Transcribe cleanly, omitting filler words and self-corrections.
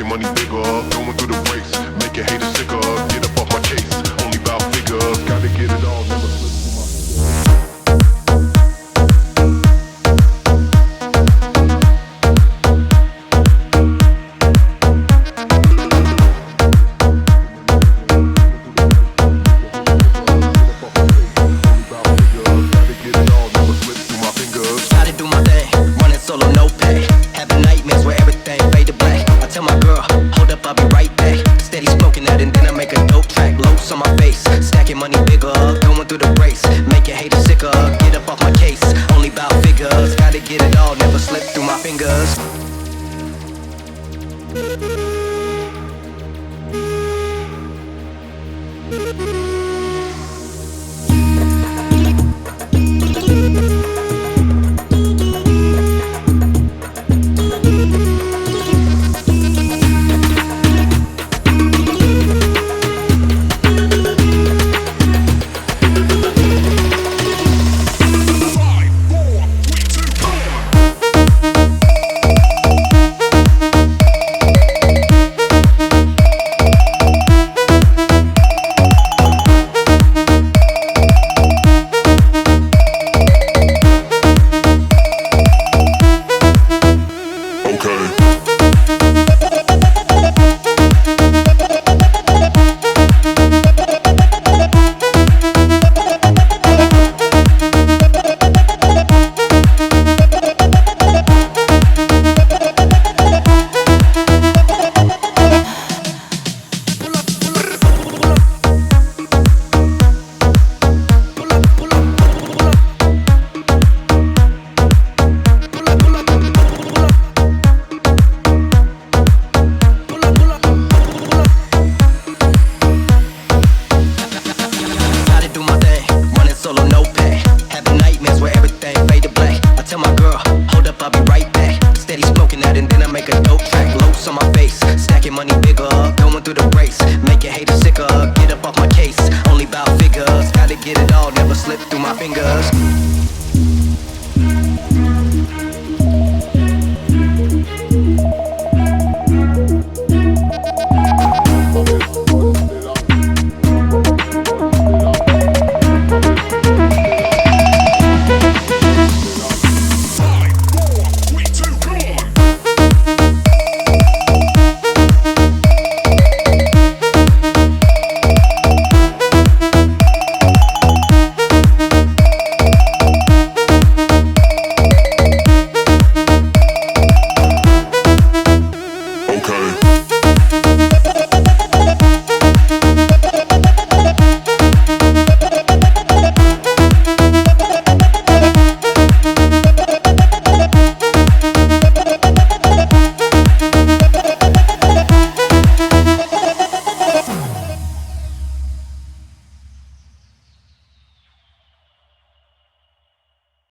money bigger, going through the race, make your haters sicker, get up off my case, only about figures, gotta get it all, never slip through my money bigger, going through the race, make your haters sicker, get up off my case, only about figures, gotta get it all, never slip through my fingers. On my face, stacking money bigger, going through the race, make your haters sicker, get up off my case, only about figures, gotta get it all, never slip through my fingers.